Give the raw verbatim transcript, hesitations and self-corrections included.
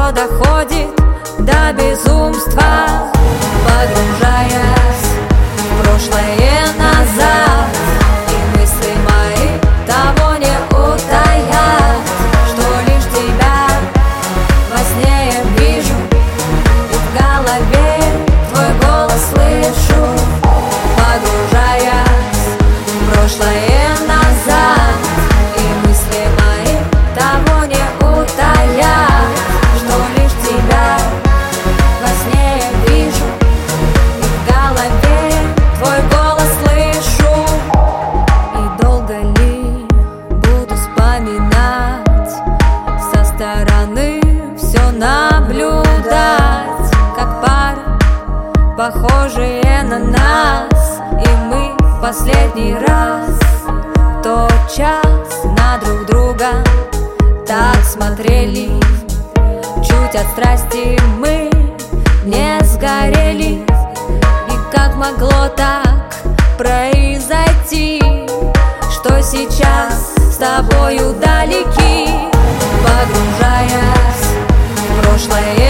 что доходит до безумства, погружаясь в прошлое назад. И мысли мои того не утаят, что лишь тебя во сне я вижу, и в голове твой голос слышу, погружаясь в прошлое назад. И мысли мои того не утаят, что лишь тебя во сне я вижу, и в голове твой голос слышу. И долго ли буду вспоминать, со стороны все наблюдать, как пара, похожие на нас, и мы в последний раз в тот час на друг друга так смотрели. Чуть от страсти мы не сгорели. И как могло так произойти, что сейчас с тобою далеки, погружаясь в прошлое